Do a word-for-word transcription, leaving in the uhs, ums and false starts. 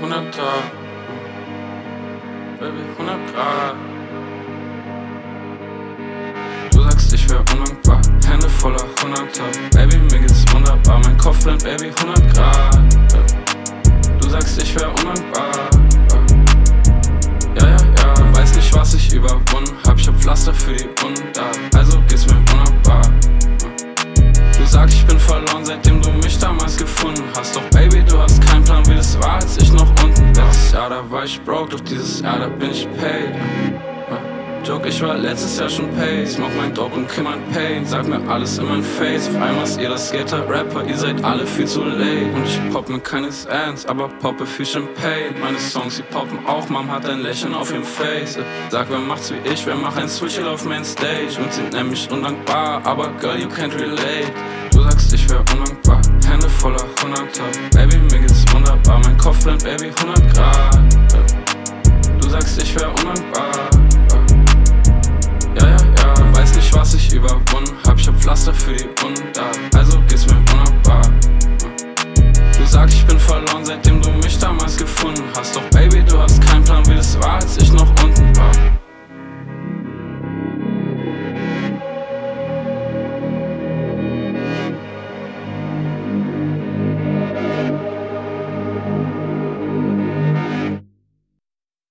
hundert Grad, Baby, hundert Grad. Du sagst, ich wär undankbar, Hände voller Hunderter. Baby, mir geht's wunderbar, mein Kopf brennt, Baby, hundert Grad. Du sagst, ich wär undankbar. Ja, ja, ja, weiß nicht, was ich überwunden hab. Ich hab Pflaster für die Wunden, also geht's mir wunderbar. Du sagst, ich bin verloren, seitdem du mich damals gefunden hast. Doch Baby, du hast keinen Plan, wie das war, als ich noch unten war. Letztes Jahr, da war ich broke, doch dieses Jahr, da bin ich paid. Joke, ich war letztes Jahr schon paid. Smoke mein Dope und kill mein Pain. Sag mir alles in mein Face. Auf einmal ist ihr das Skater-Rapper, ihr seid alle viel zu late. Und ich pop mir keines Ernst, aber poppe viel Champagne. Meine Songs, die poppen auch, Mom hat ein Lächeln auf ihrem Face. Sag, wer macht's wie ich, wer macht ein Switch auf auf Mainstage. Und sie nennt mich undankbar, aber girl, you can't relate. Du sagst, ich wär undankbar, Hände voller Hunderter. Baby, mir geht's wunderbar, mein Kopf brennt, Baby, hundert Grad. Du sagst, ich wär undankbar.